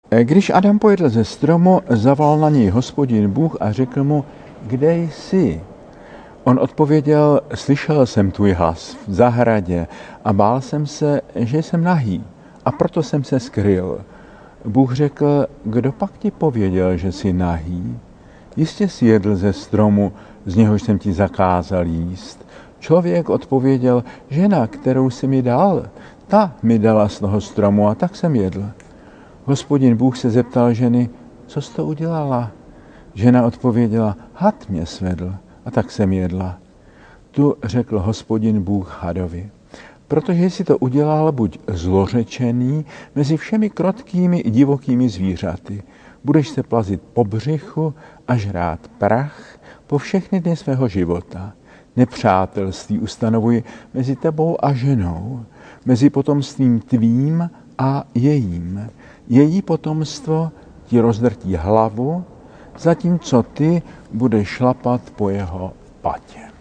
Když Adam pojedl ze stromu, zavolal na něj Hospodin Bůh a řekl mu, kde jsi? On odpověděl, slyšel jsem tvůj hlas v zahradě a bál jsem se, že jsem nahý, a proto jsem se skryl. Bůh řekl, kdo pak ti pověděl, že jsi nahý? Jistě jsi jedl ze stromu, z něhož jsem ti zakázal jíst. Člověk odpověděl, žena, kterou jsi mi dal, ta mi dala z toho stromu a tak jsem jedl. Hospodin Bůh se zeptal ženy, co jsi to udělala? Žena odpověděla, had mě svedl a tak jsem jedla. Tu řekl Hospodin Bůh hadovi, protože jsi to udělal, buď zlořečený mezi všemi krotkými i divokými zvířaty. Budeš se plazit po břichu a žrát prach po všechny dny svého života. Nepřátelství ustanovuji mezi tebou a ženou, mezi potomstvím tvým a jejím. Její potomstvo ti rozdrtí hlavu, zatímco ty budeš šlapat po jeho patě.